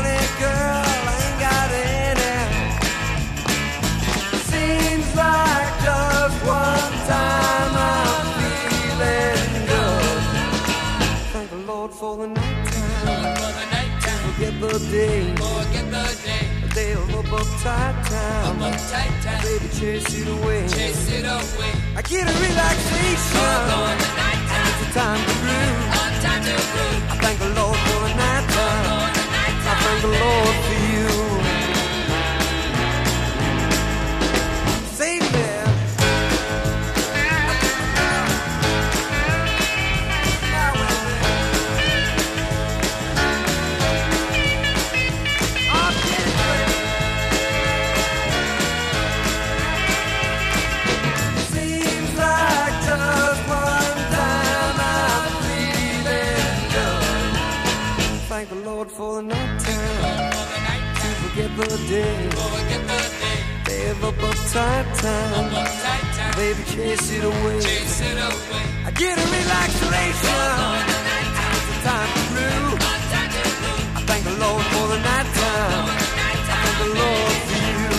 Hey girl, I ain't got any. Seems like just one time I'm feeling good. Thank the Lord for the nighttime. Forget the day. A day of uptight time. Baby, chase it away. I get a relaxation. It's a time to groove. I thank the Lord for the nighttime. I thank the Lord for you. Save me. Seems like just one time I'm feeling good. Thank the Lord for the nighttime. To forget the day. Day of uptight time. Baby, chase it away. I get a relaxation. It's a time to groove. I thank the Lord for the nighttime. I thank the Lord for you.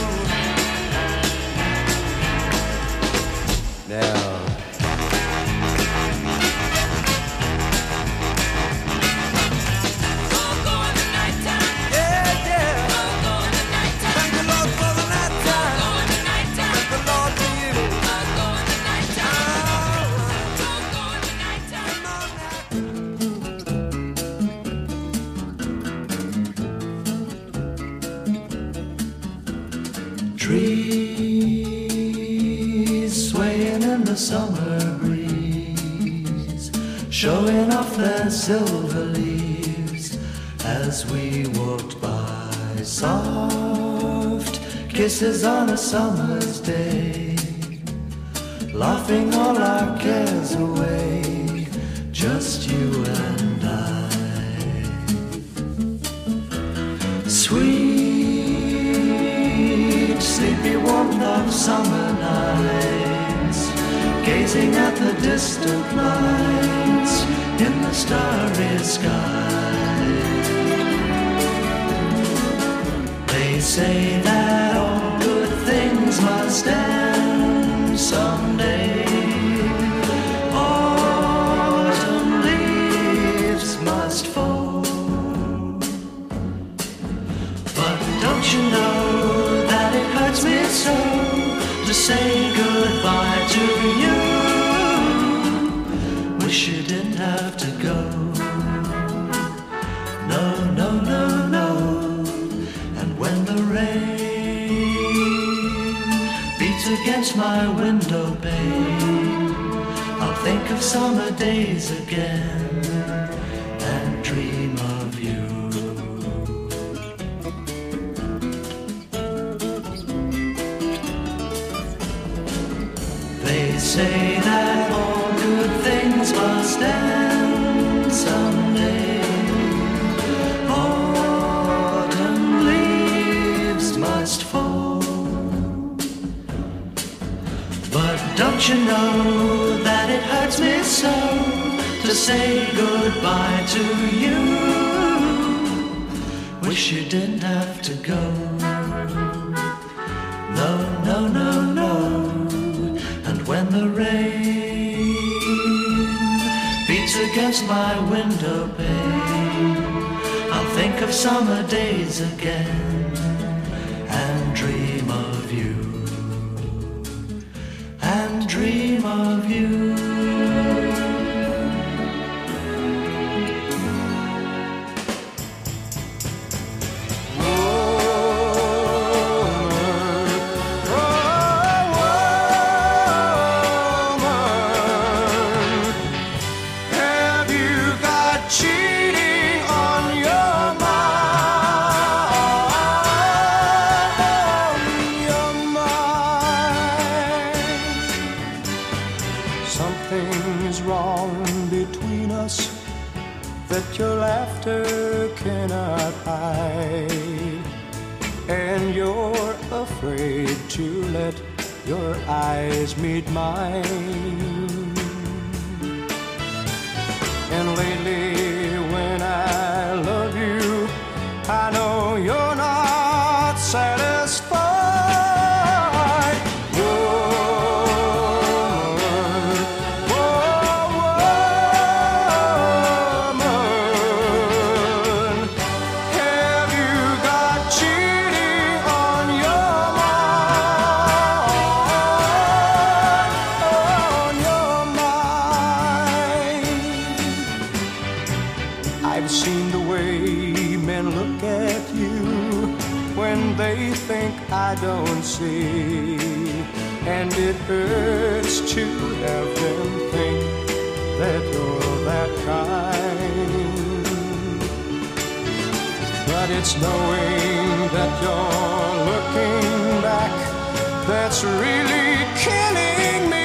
Now. Trees swaying in the summer breeze, showing off their silver leaves as we walked by. Soft kisses on a summer's day, laughing all our cares away, just you and I. Sweet, sleepy warmth of summer nights, gazing at the distant lights in the starry sky. They say that all good things must end someday. Autumn leaves must fall. But don't you know that it hurts me so to say goodbye to you? Wish you didn't have to go. No, no, no, no. And when the rain beats against my window pane, I'll think of summer days again and dream of you. They say that all good things must end someday. Autumn leaves must fall. But don't you know that it hurts me so to say goodbye to you? Wish you didn't have to go. No, no, no, no. And when the rain beats against my window pane, I'll think of summer days again and dream of you. And dream of you. Something's wrong between us that your laughter cannot hide, and you're afraid to let your eyes meet mine. And lately when I love you, I know they think I don't see. And it hurts to have them think that you're that kind. But it's knowing that you're looking back that's really killing me.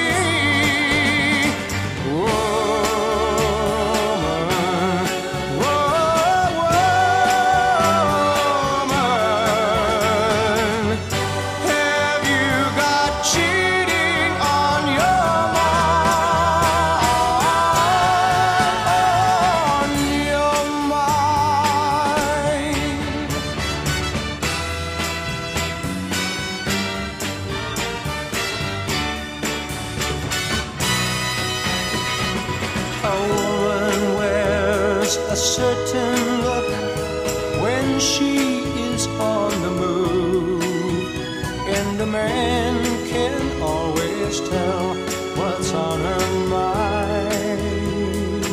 A certain look when she is on the move, and a man can always tell what's on her mind.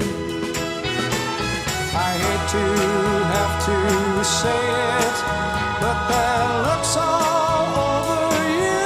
I hate to have to say it, but that looks all over you.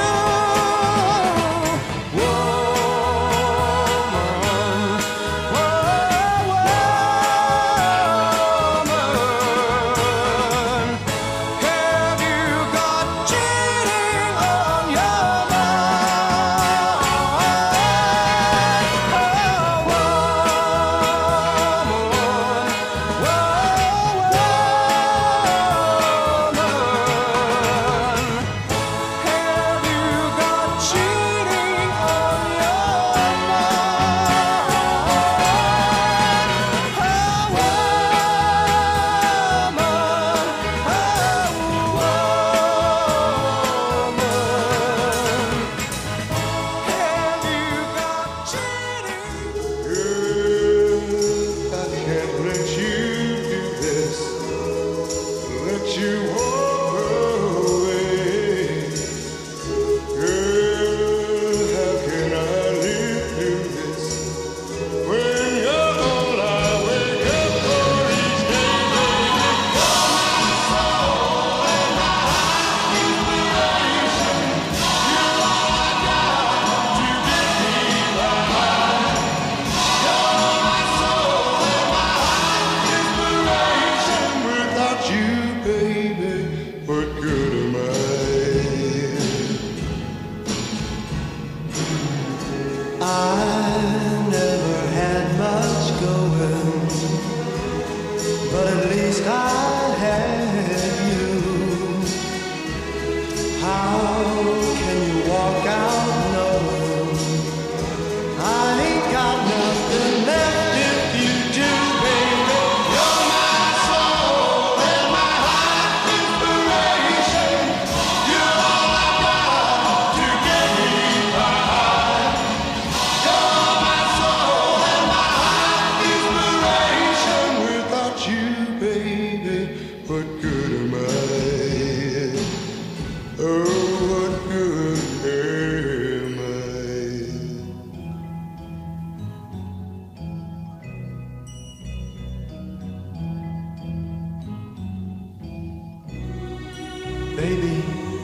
Baby,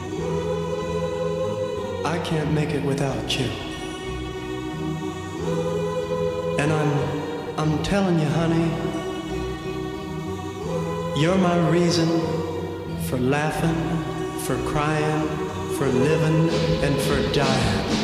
I can't make it without you. And I'm telling you, honey, you're my reason for laughing, for crying, for living, and for dying.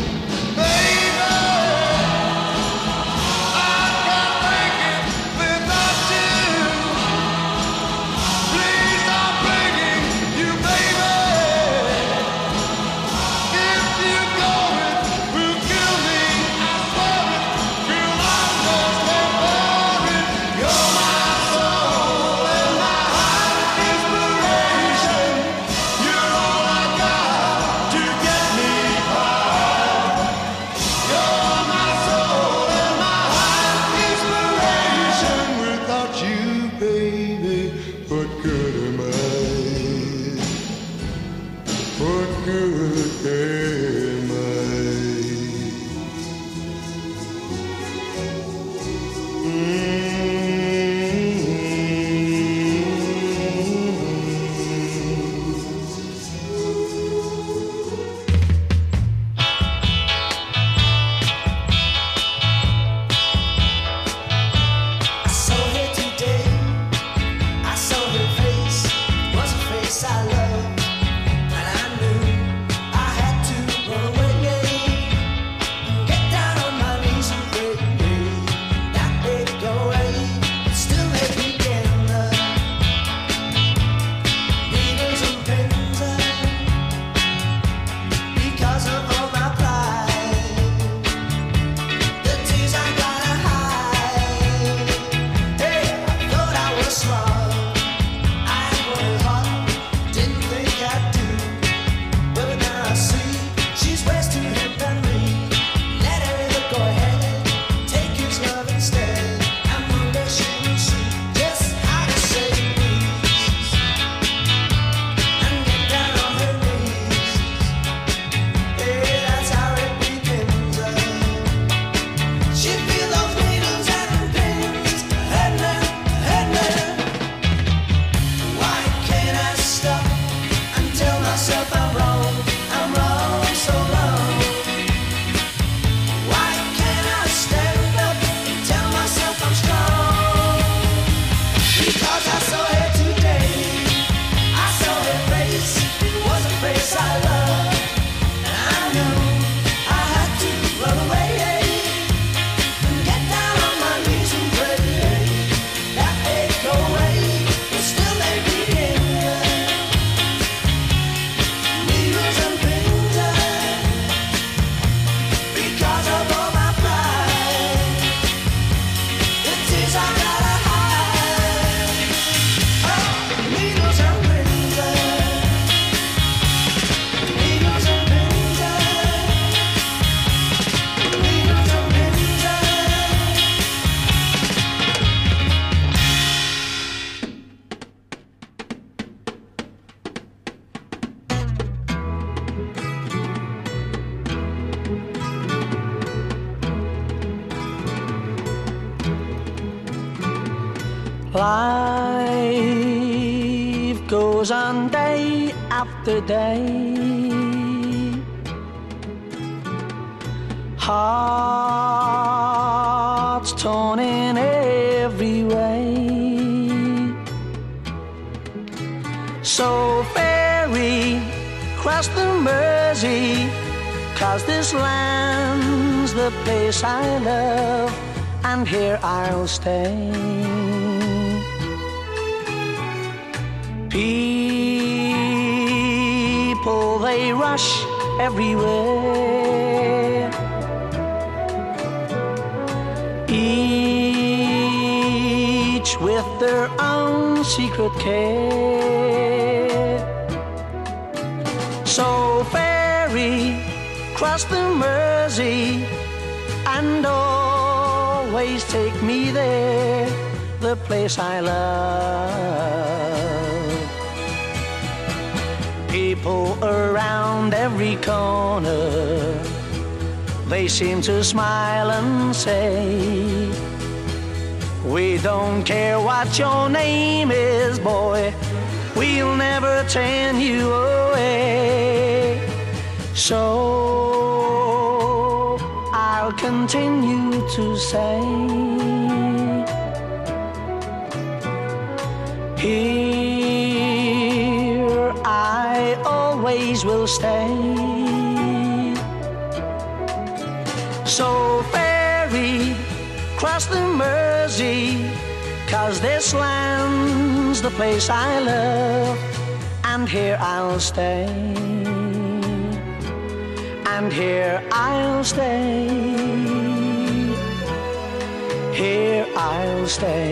Life goes on day after day. Hearts torn in every way. So ferry cross the Mersey, 'cause this land's the place I love, and here I'll stay. People, they rush everywhere, each with their own secret care. So ferry cross the Mersey and always take me there, the place I love. People around every corner, they seem to smile and say, we don't care what your name is, boy, we'll never turn you away. So I'll continue to say, here I always will stay. So ferry cross the Mersey, 'cause this land's the place I love, and here I'll stay, and here I'll stay, here I'll stay.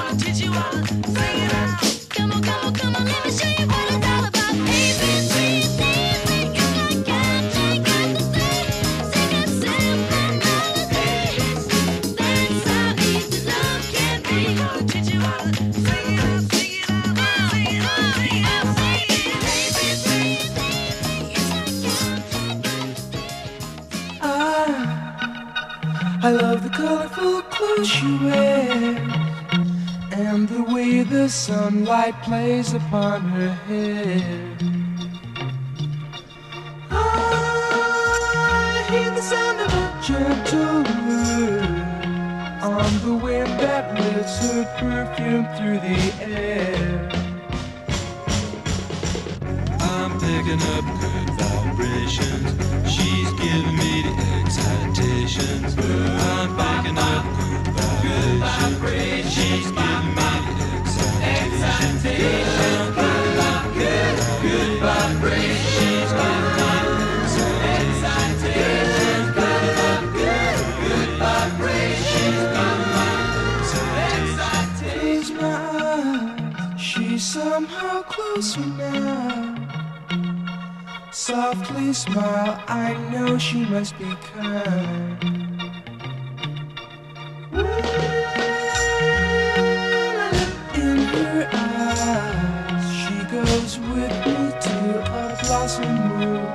I love the colorful clothes she wears and the way the sunlight plays upon her hair. I hear the sound of a gentle word on the wind that lifts her perfume through the air. I'm picking up good vibrations. She's giving me the excitations. I'm picking up good vibrations. She's giving me the excitations. I'm picking up good vibrations. She's giving me the excitations. Picking up good vibrations. She's giving me the excitations. Close my eyes, she's somehow closer now. Softly smile, I know she must be kind. In her eyes, she goes with me to a blossom room.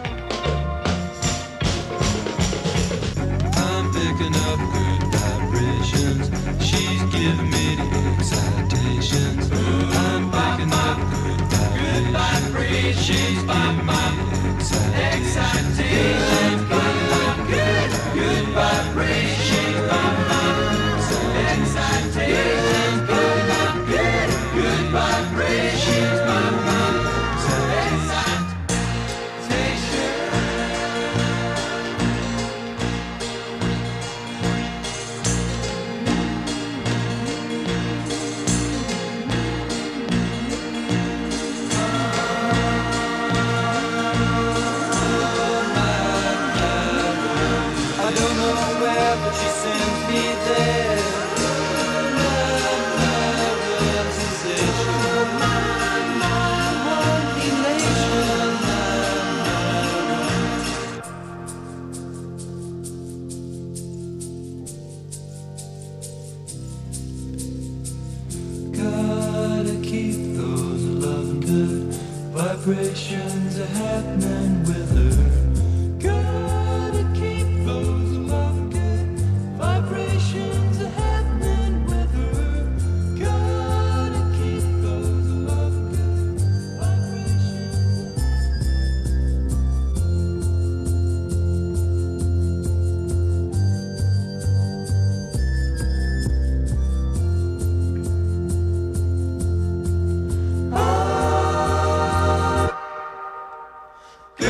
I'm picking up good vibrations. She's giving me the excitations. I'm picking up good vibrations. She's giving me excitations. Picking up good vibrations. She's giving me excitations. Picking up good vibrations. She's giving me But she sends me there. Love, sensation. One elation. Gotta keep those loving good vibrations are happening with her. Gotta keep those loving good vibrations are happening with her. Gotta keep those loving good vibrations. Ah,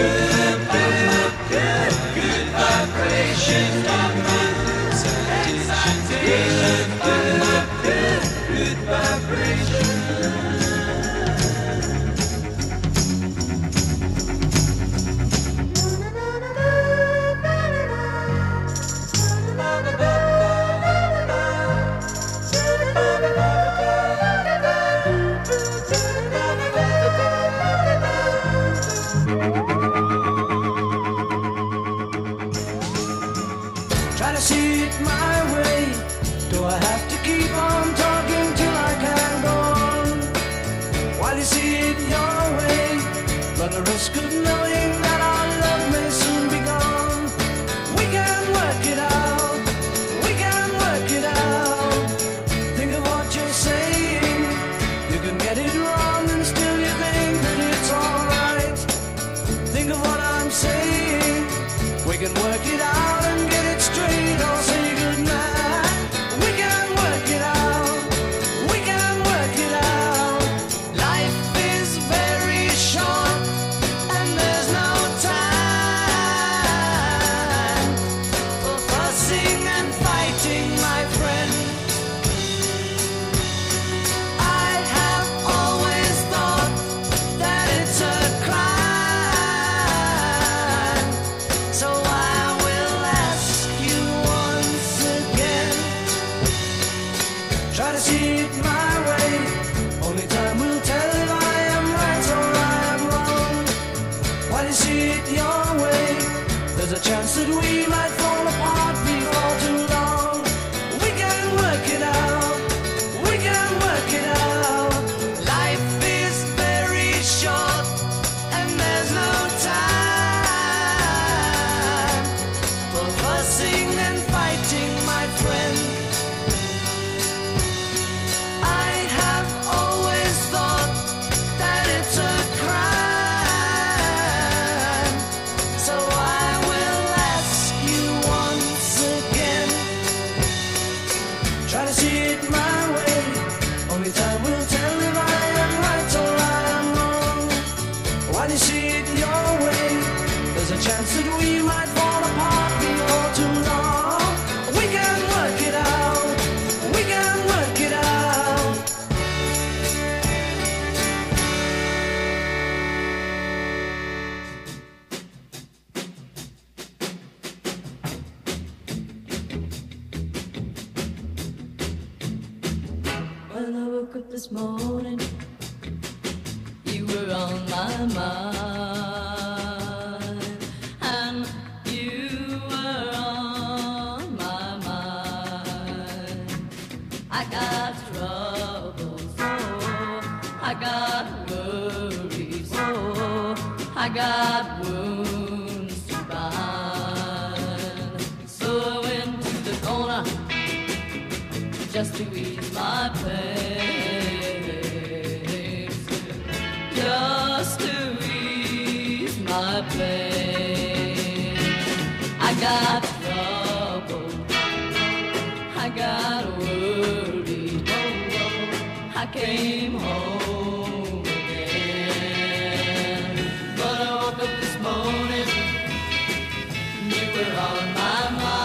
my way. Only time will tell if I am right or I am wrong. Why do you see it your way? There's a chance that we might fall apart before too long. We can work it out. We can work it out. Life is very short and there's no time for fussing and fighting, my friend. I have always thought that it's a crime, so I will ask you once again. Try to see it my way. Only time will tell if I am right or I am wrong. Why do you see it your way? There's a chance that we might fall apart before too long. We can work it out. We can work it out. When I woke up this morning, you were on my mind, and you were on my mind. I got troubles, oh, I got worries, oh, I got wounds to bind. So I went to the corner just to ease my pain, just to ease my pain. I got trouble, I got worried, oh, oh, I came home again. But I woke up this morning, you were on my mind.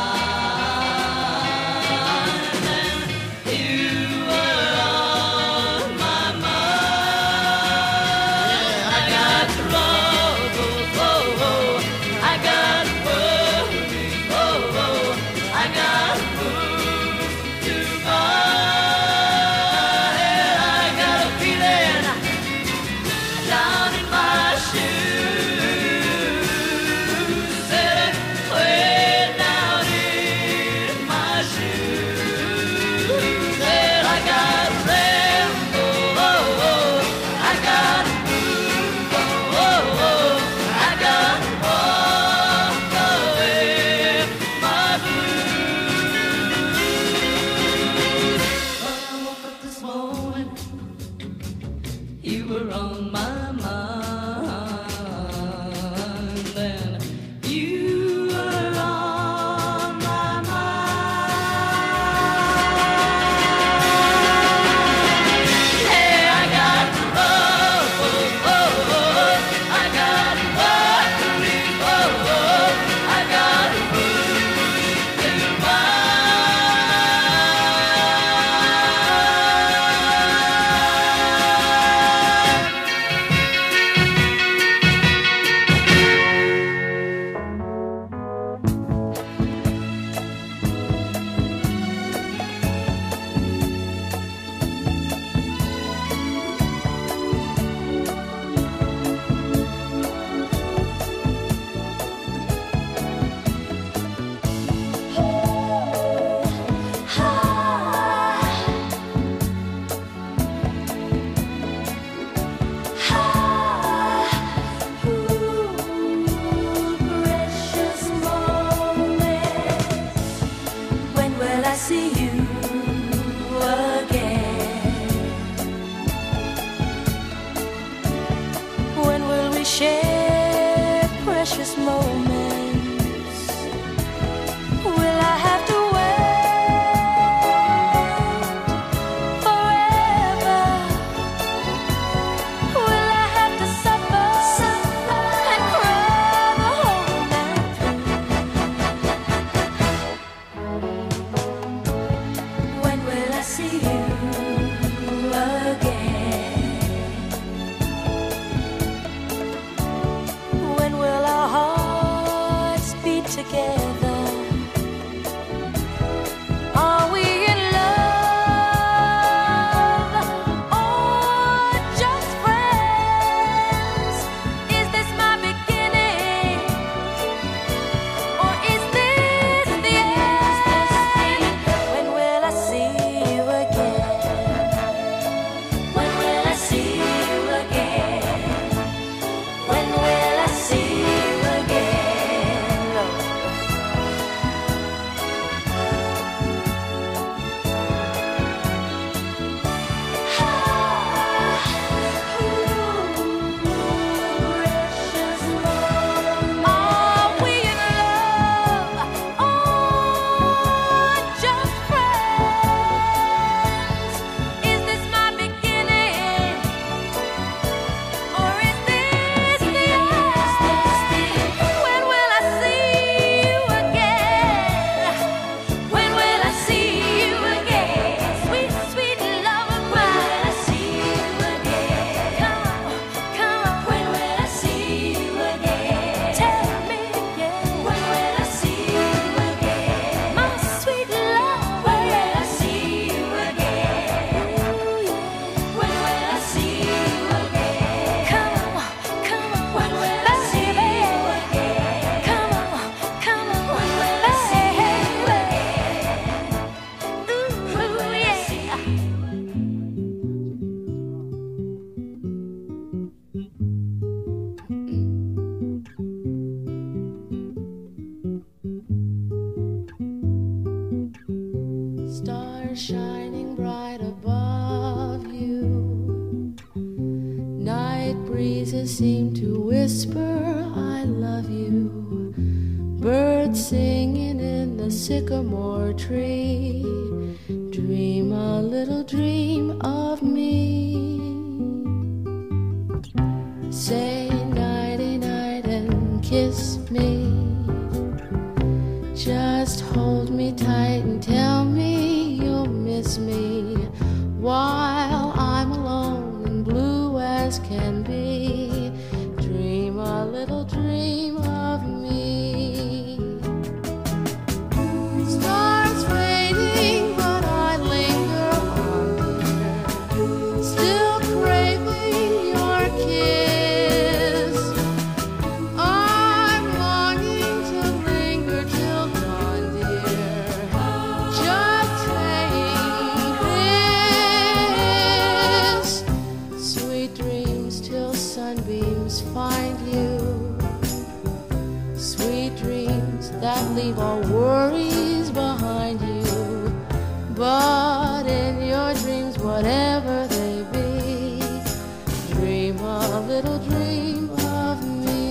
breezes seem to whisper, I love you. Birds singing in the sycamore tree. Dream a little dream of me. Say nighty night and kiss me. Just hold me tight and tell me you'll miss me while I'm alone and blue as can be. Dream a little dream of me. Stars fading, but I linger on, dear, still craving your kiss. I'm longing to linger till dawn, dear, just saying this. Sweet dreams till sunbeams find you. Sweet dreams that leave all worries behind you. But in your dreams, whatever they be, dream a little dream of me.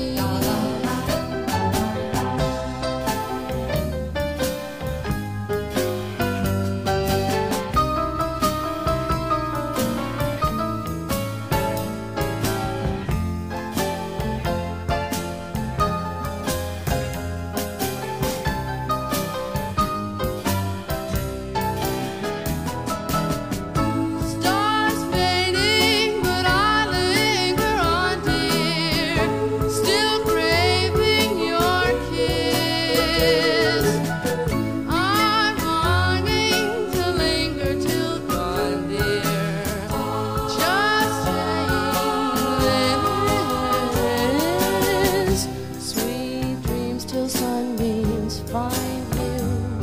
Stars fading, but I linger on, dear, still craving your kiss. I'm longing to linger till dawn, dear, just saying this. Sweet dreams till sunbeams find you.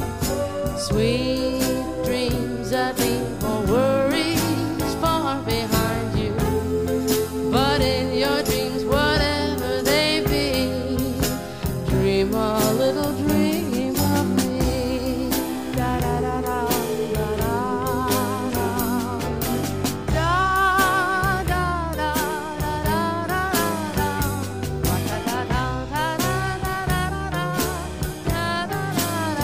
Sweet dreams that leave all worries far behind you. But in your dreams, whatever they be, dream a little dream of me. Da da da da da da da. Da da da da da da da. Da da da da da da da da da. Da da da da.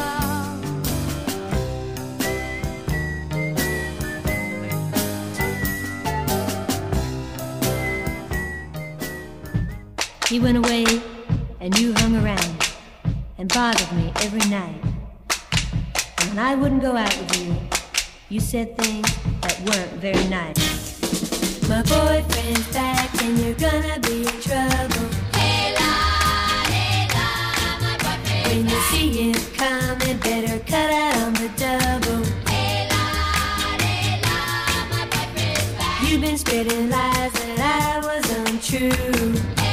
He went away and you hung around and bothered me every night. And when I wouldn't go out with you, you said things that weren't very nice. My boyfriend's back and you're gonna be in trouble. Hey la, my boyfriend. When you see him coming, better cut out on the double. Hey la, my boyfriend's back. You've been spreading lies that I was untrue.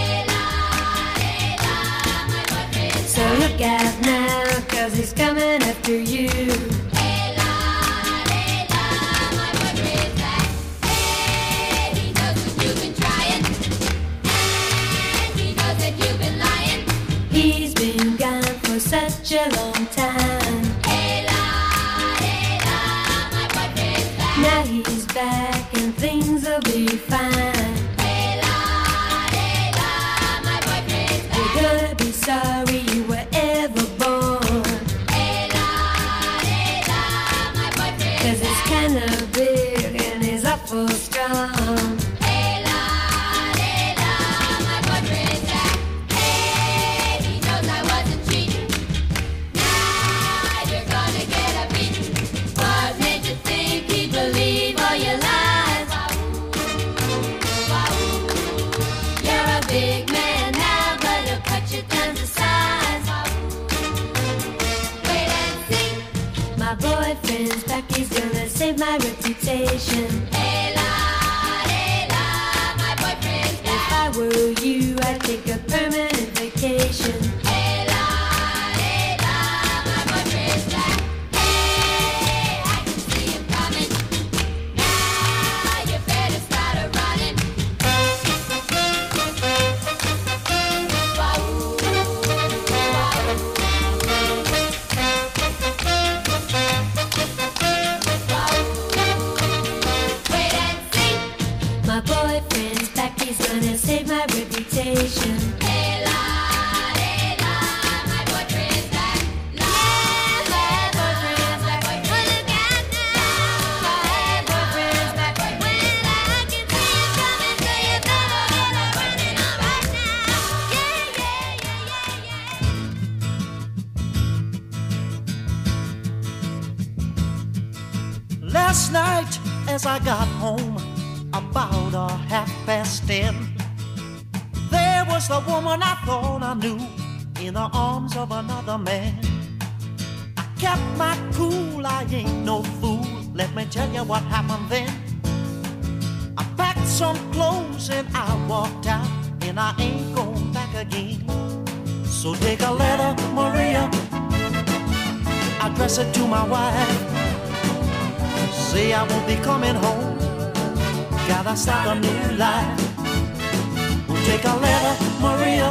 So look out now, 'cause he's coming after you. Hey, la, my boyfriend's back. Hey, he knows that you've been trying, and he knows that you've been lying. He's been gone for such a long time. Hey, la, my boyfriend's back. Now he's back and things will be fine. Hey, la, my boyfriend's back. You're gonna be sorry you were ever born. Hey la, my boyfriend. 'Cause he's kinda big and he's awful strong. Hey la, my boyfriend's back. Hey, he knows I wasn't cheating. Now you're gonna get a beating. What made you think he'd believe all your lies? You're a big man now, but he'll cut you down to size. Wait and see. My boyfriend's back, he's gonna save my reputation. Hey la, my boyfriend's back. If I were you, I'd take a permanent vacation. Hey la, my boyfriend's back. Hey, I can see him coming. Now you better start a running. Wait station. My boyfriend's back. Yeah, my boyfriend's back. Well, look out now, my boyfriend's back. When I can see him coming, so you better get up running on right now. Yeah, yeah, yeah, yeah, yeah. Last night as I got home about 10:30, there was the woman I thought I knew in the arms of another man. I kept my cool, I ain't no fool. Let me tell you what happened then. I packed some clothes and I walked out, and I ain't going back again. So take a letter, Maria, address it to my wife. Say I won't be coming home, gotta start a new life. We'll take a letter, Maria,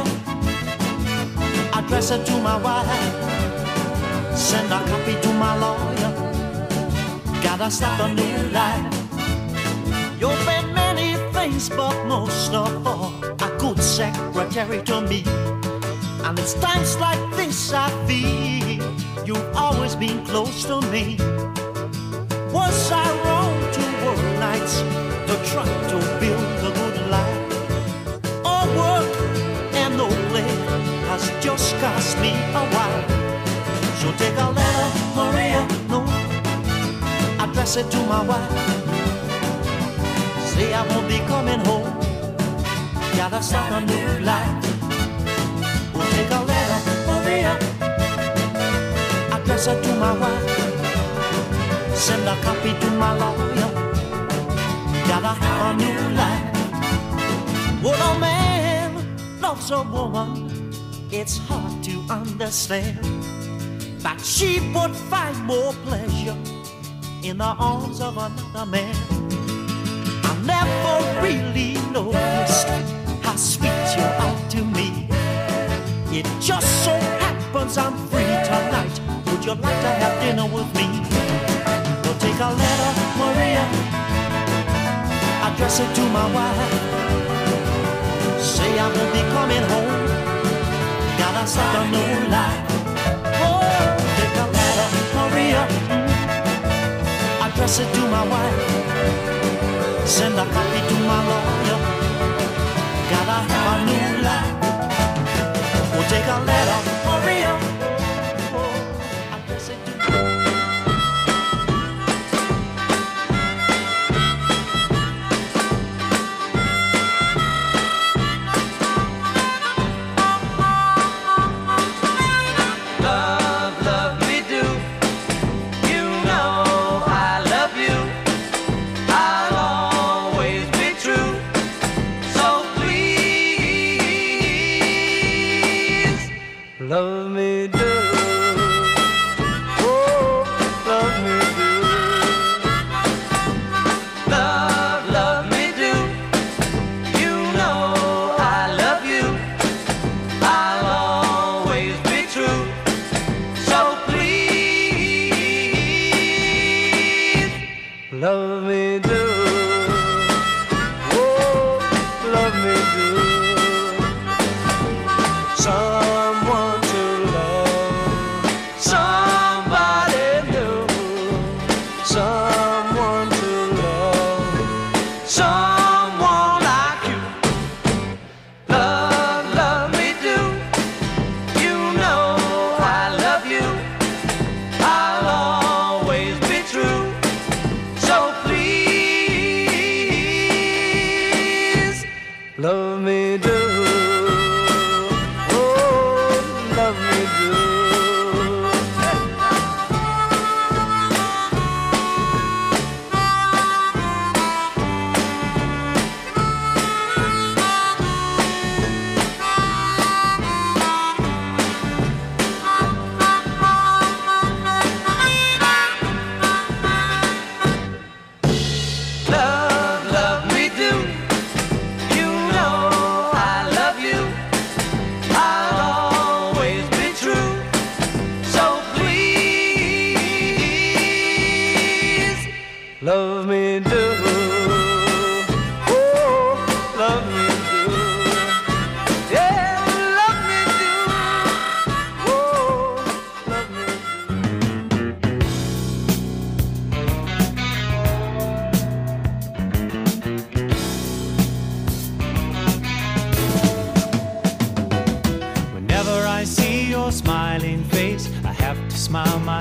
address it to my wife. Send a copy to my lawyer, gotta start a new life. You've been many things, but most of all, a good secretary to me. And it's times like this I feel you've always been close to me. Was I wrong to work nights to try to build a good life? All work and no play has just cost me a while. So take a letter, Maria, no, address it to my wife. Say I won't be coming home, gotta start a new life. We'll take a letter, Maria, address it to my wife. Send a copy to my lawyer, gotta have a new life. When a man loves a woman, it's hard to understand that she would find more pleasure in the arms of another man. I never really noticed how sweet you are to me. It just so happens I'm free tonight. Would you like to have dinner with me? Take a letter, Maria, address it to my wife. Say I won't be coming home, gotta start a new life. Oh, take a letter, Maria, address it to my wife. Send a copy to my lawyer, gotta have a new life. Oh, take a letter, Maria, address it to my wife. I'll always be true.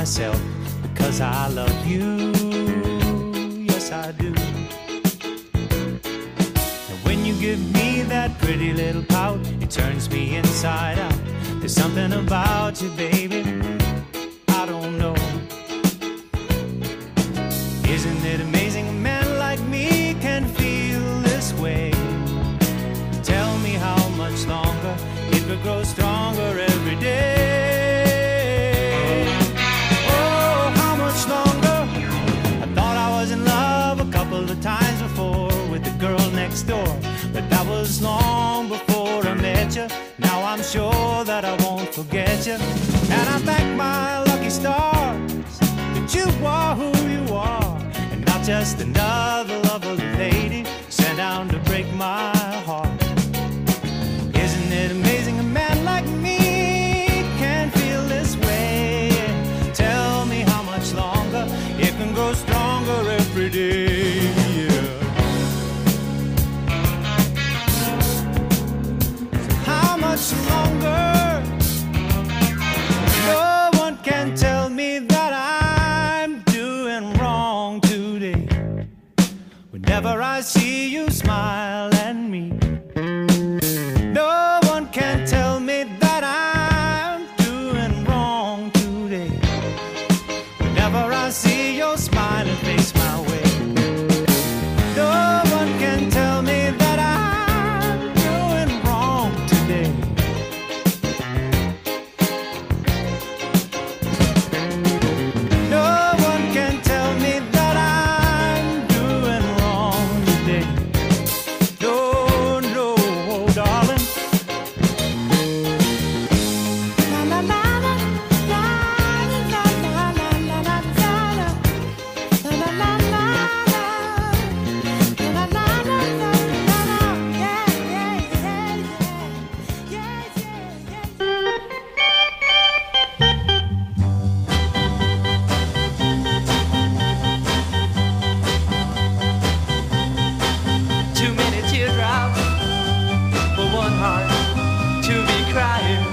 myself because I love you. Yes, I do. And when you give me that pretty little pout, it turns me inside out. There's something about you, baby, I don't know. Isn't it amazing a man like me can feel this way? Tell me how much longer it could grow stronger every day. Oh, how much longer? I thought I was in love a couple of times before with the girl next door, but that was long before I met you. Now I'm sure that I won't forget you, and I thank my lucky stars that you are who you are, and not just another lovely lady sent down to break my heart. Isn't it amazing a man like me can feel this way? Tell me how much longer it can grow stronger every day. Yeah. How much longer? No one can tell me that I'm doing wrong today. Whenever I see you smile at me, no one can tell me that I'm doing wrong today. Whenever I see your smiling face my way, no one can tell me that I'm doing wrong today. No one can tell me that I'm doing wrong today. No, no, darling. La la la la la la la la la la la la la Too many teardrops for one heart to be crying.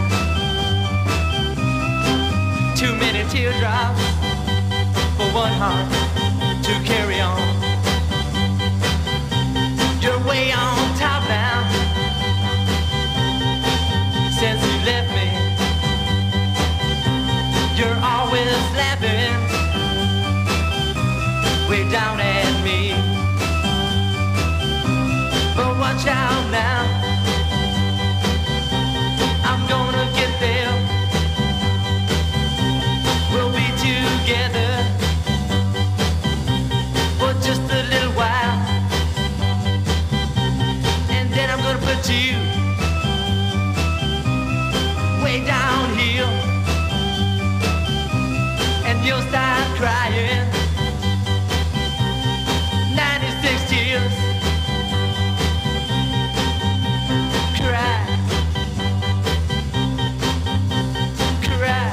Too many teardrops for one heart to carry on. You're way on top now since you left me. You're always laughing way down at me. But watch out now, I'm gonna get there. We'll be together for just a little while, and then I'm gonna put you way down here, and you'll start crying. 96 tears. Cry, cry.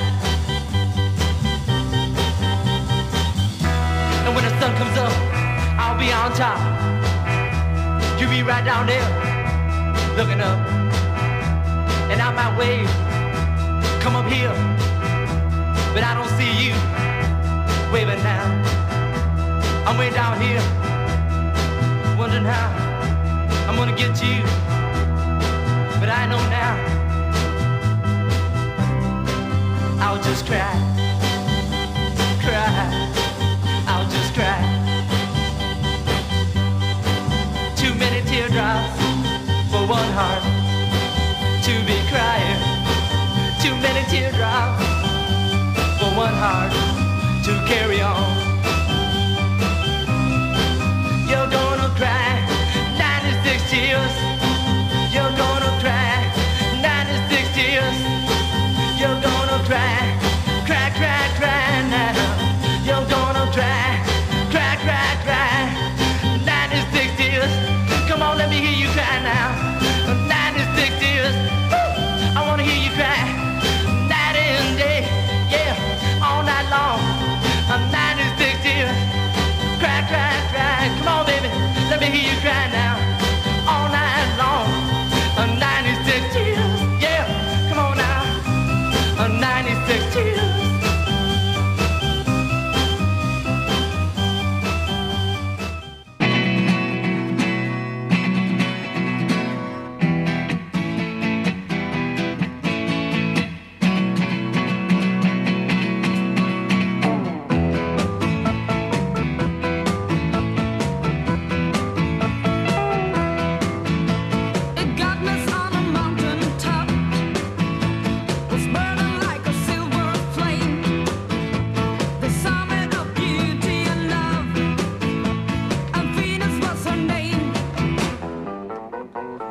And when the sun comes up, I'll be on top. You be right down there, looking up. And I might wave, come up here, but I don't see you waving now. I'm way down here, wondering how I'm gonna get you. But I know now, I'll just cry, cry, I'll just cry. Too many teardrops for one heart to be crying. Too many teardrops for one heart to carry on. You're gonna cry 96 tears. You're gonna cry 96 tears. You're gonna cry, cry, cry, cry now. You're gonna cry, cry, cry, cry 96 tears. Come on, let me hear you cry now. 96 tears. Woo! I wanna hear you cry night and day, yeah, all night long. 96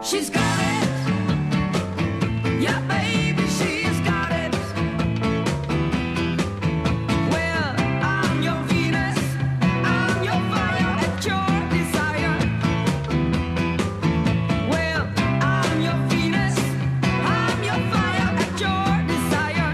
She's got it. Yeah, baby, she's got it. Well, I'm your Venus. I'm your fire at your desire. Well, I'm your Venus. I'm your fire at your desire.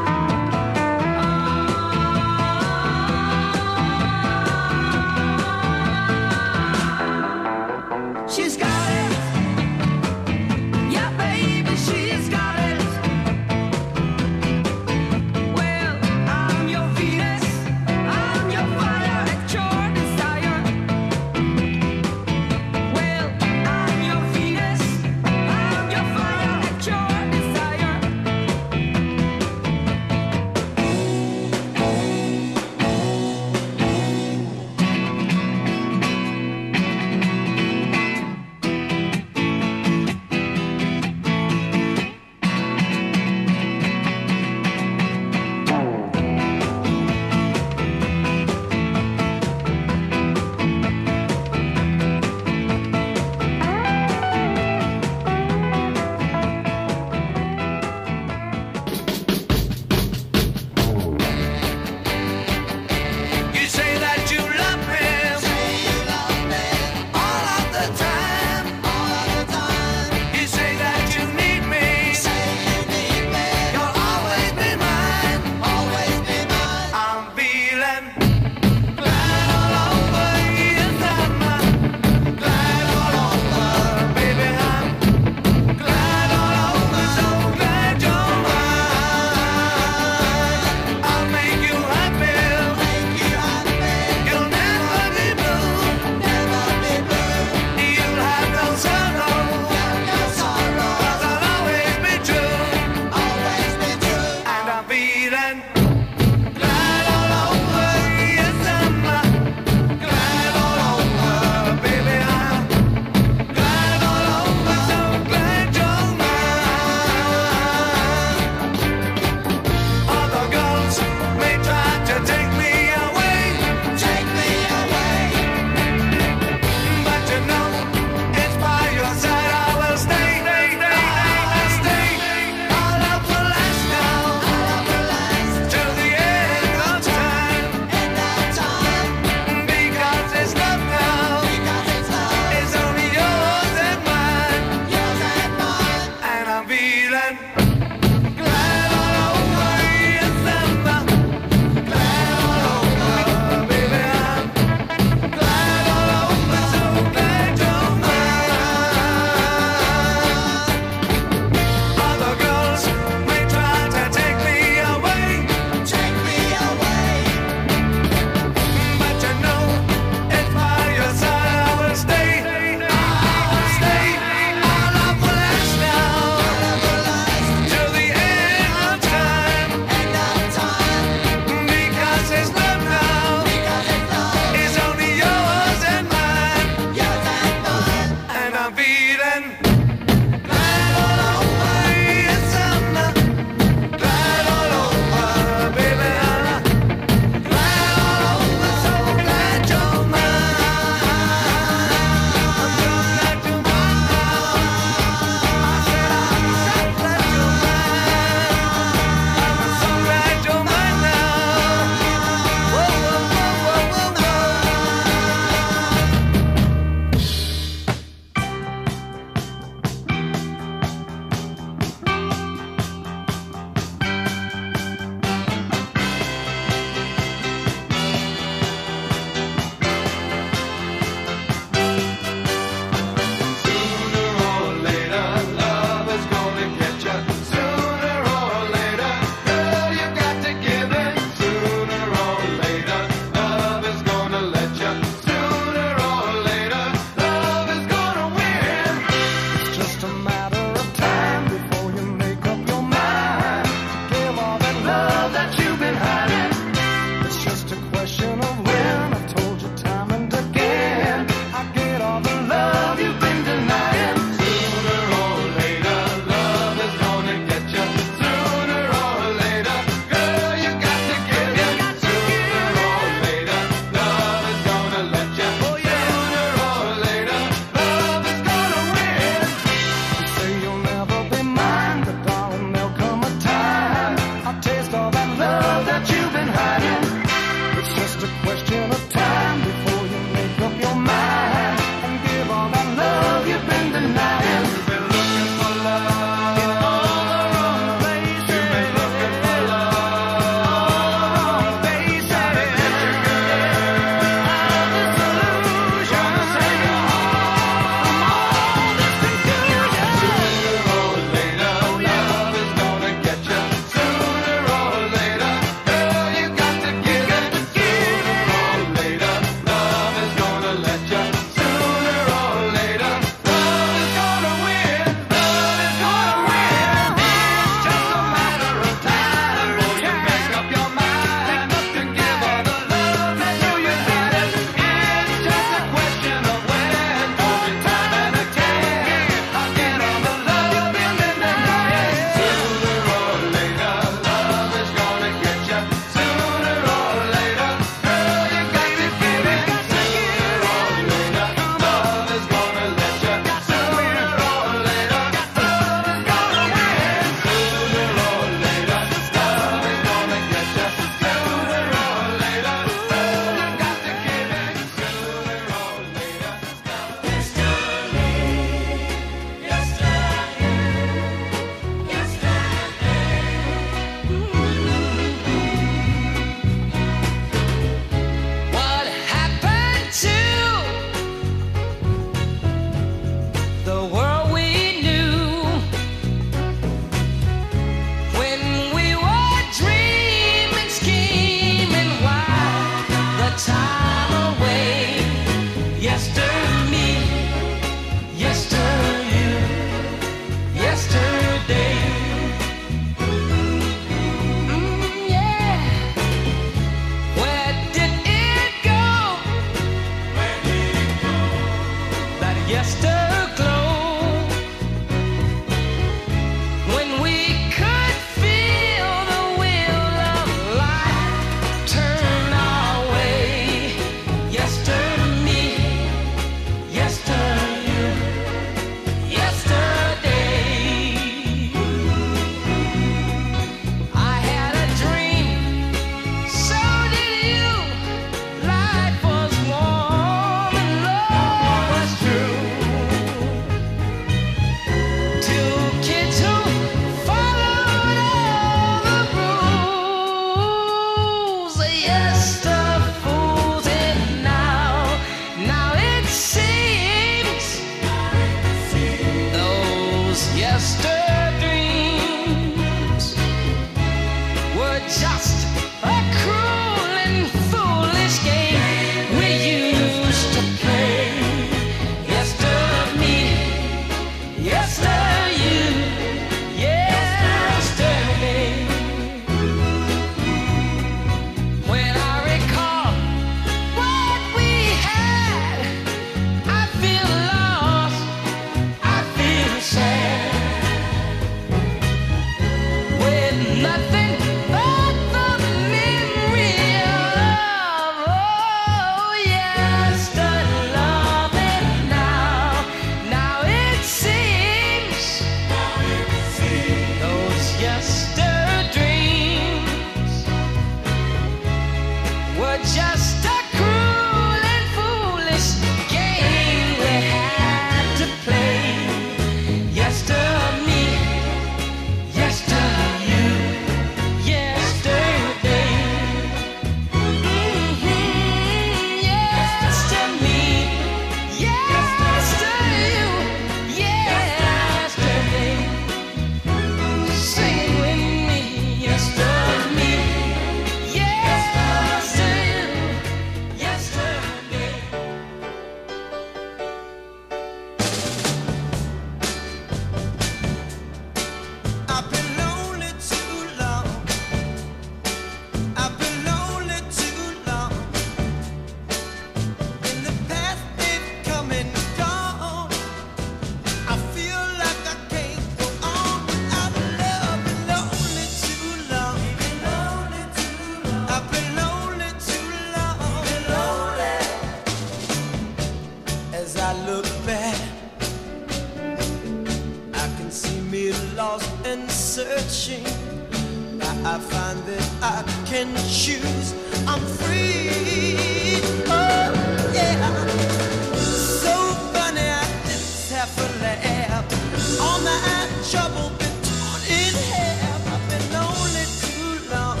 searching. Now I find that I can choose. I'm free. Oh, yeah. So funny, I just have to laugh. All my trouble been torn in half. I've been lonely too long.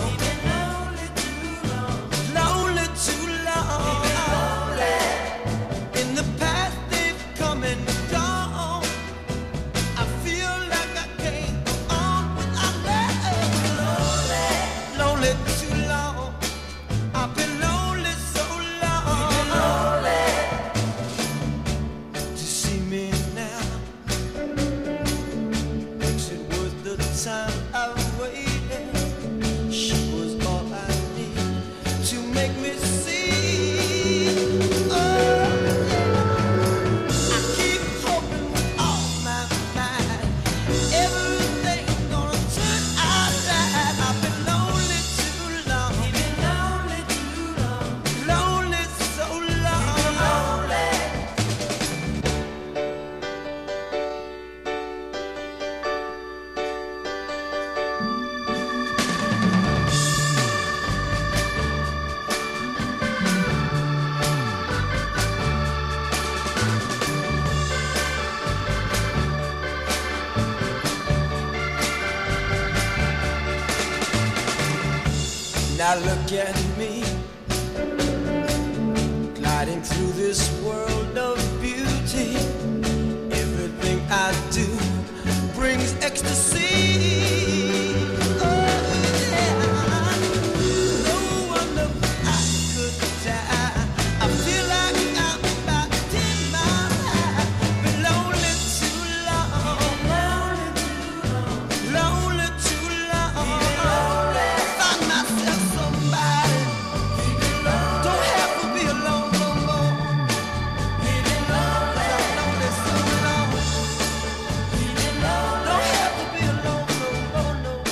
Lonely too long. In the past they've come and gone. I feel like I can't go on without love. Lonely too long. I've been lonely so long. To see me now makes it worth the time I waited. She was all I need to make me see. Oh, I keep hoping with all my mind everything's gonna turn out right. I've been lonely too long. Lonely so long. Now look at me, gliding through this world of beauty. Everything I do brings ecstasy. Oh, yeah. No wonder I could die. I feel like I'm about 10 miles high. Been lonely too long. Lonely too long. Find myself somebody. Don't have to be alone no more. I'm lonely so long. Don't have to be alone no more, no more.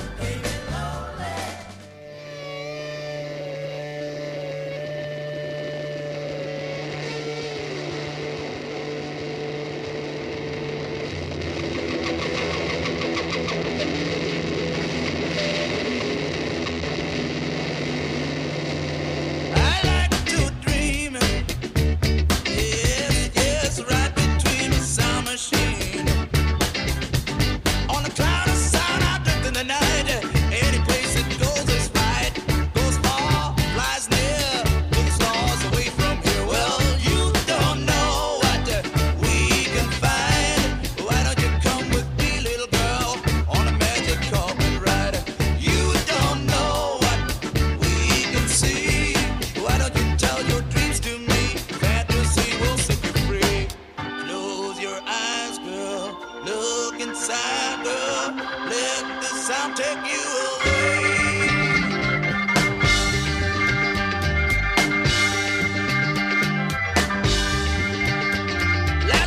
I like to dream, yes, right between the sound machine. On a cloud of sound, I drift in the night. Any place it goes is right. Goes far, flies near, with the stars away from here. Well, you don't know what we can find. Why don't you come with me, little girl, on a magic carpet ride? You don't know what we can see. Why don't you tell your dreams to me? Fantasy will set you free. Close your eyes, girl. Look inside, girl. Let the sound take you